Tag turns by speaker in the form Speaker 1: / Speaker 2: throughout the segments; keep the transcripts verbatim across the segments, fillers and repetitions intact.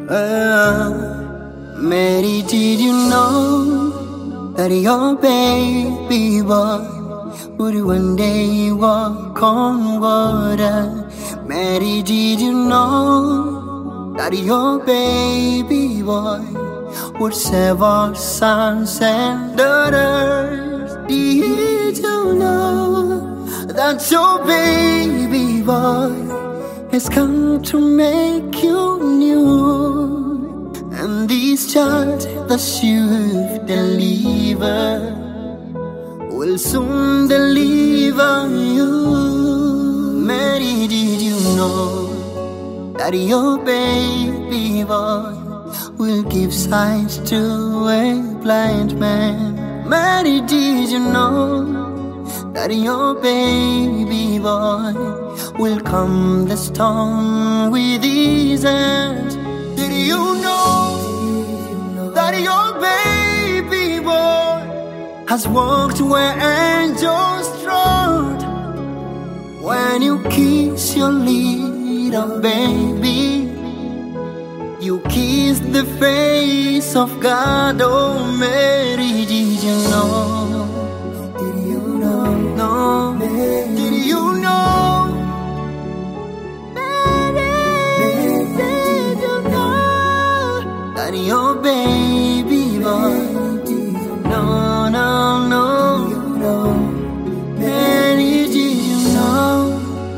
Speaker 1: Uh, Mary, did you know that your baby boy would one day walk on water? Mary, did you know that your baby boy would save our sons and daughters? Did you know that your baby boy has come to make you new? And this child that you've delivered will soon deliver you. Mary, did you know that your baby boy will give sight to a blind man? Mary, did you know that your baby boy will calm the storm with his hands? Did you know that your baby boy has walked where angels trod? When you kiss your little baby, you kiss the face of God. Oh, Mary, did you know? Did you know? No. Mary, did you know? Mary, did you know that your baby boy? No, no, no. Mary, did you know?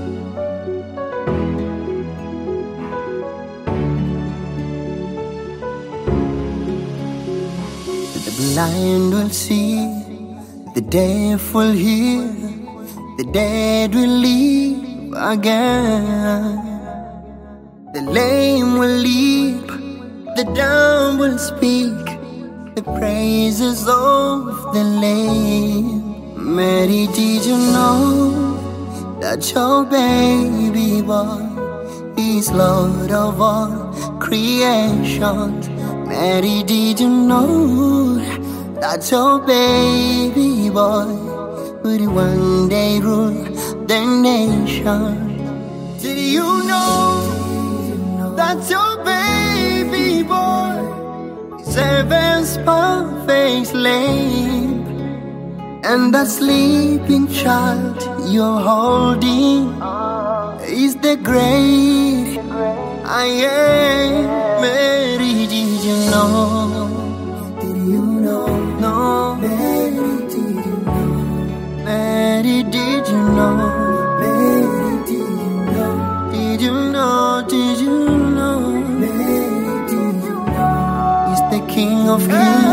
Speaker 1: The blind will see, the deaf will hear, the dead will live again. The lame will leap, the dumb will speak the praises of the Lamb. Mary, did you know that your baby boy is Lord of all creation? Mary, did you know that your baby boy would one day rule the nation? Did you know that your baby boy is heaven's perfect lamb? And that sleeping child you're holding is the great I am. Mary, did you know? Did you know? No. Mary, did you know? Mary, did you know? Mary, did you know? Did you know? Did you know? Mary, did you know? He's the King of Kings.